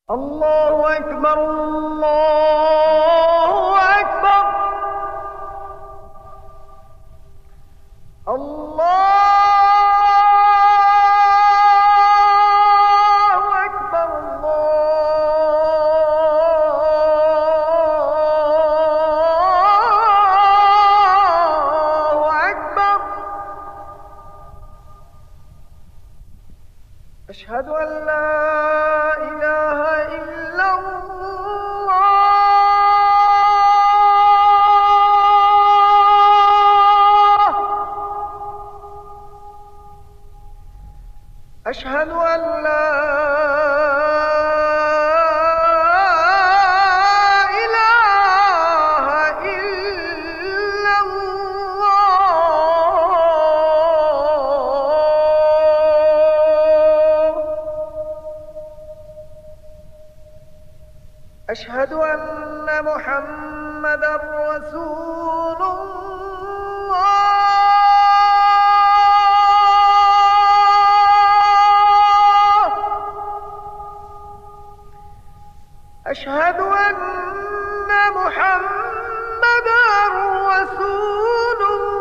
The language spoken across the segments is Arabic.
الله أكبر الله أكبر. الله أكبر. الله أكبر. أشهد أن لا إله إلا الله. أشهد أن لا إله إلا الله. أشهد أن محمدًا رسول الله. أشهد أن محمدًا رسول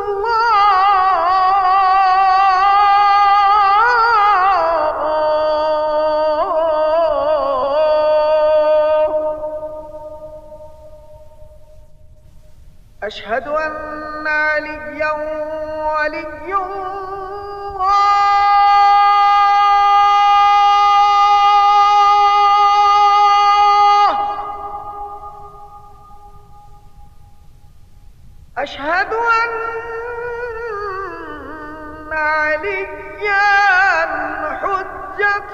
الله. أشهد أن عليا ولي الله. أشهد أن عليا حجة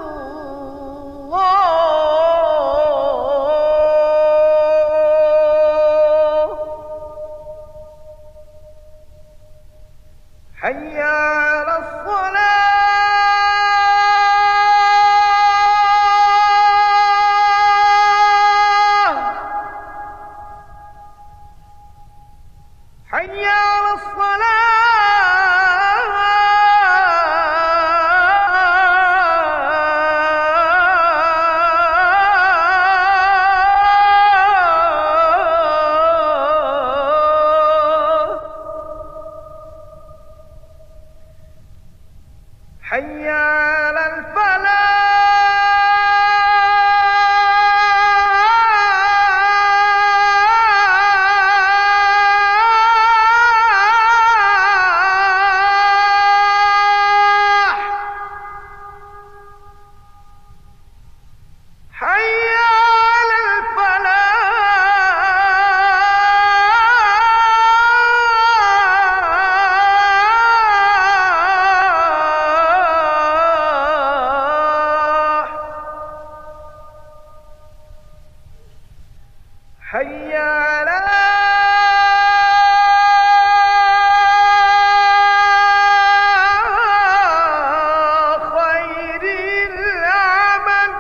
الله. حي على الصلاة. حي على الصلاة. حي على الفلاح. حي على الفلاح. حي على خير العمل.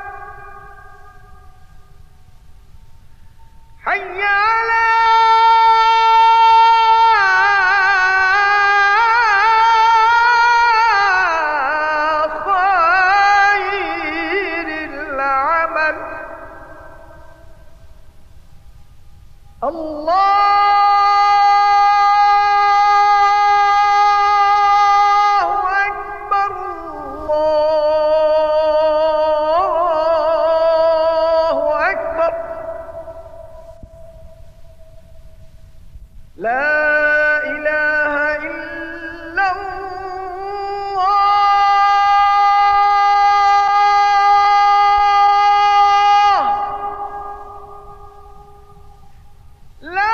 حي على خير العمل. الله أكبر الله أكبر. لا إله إلا الله. لا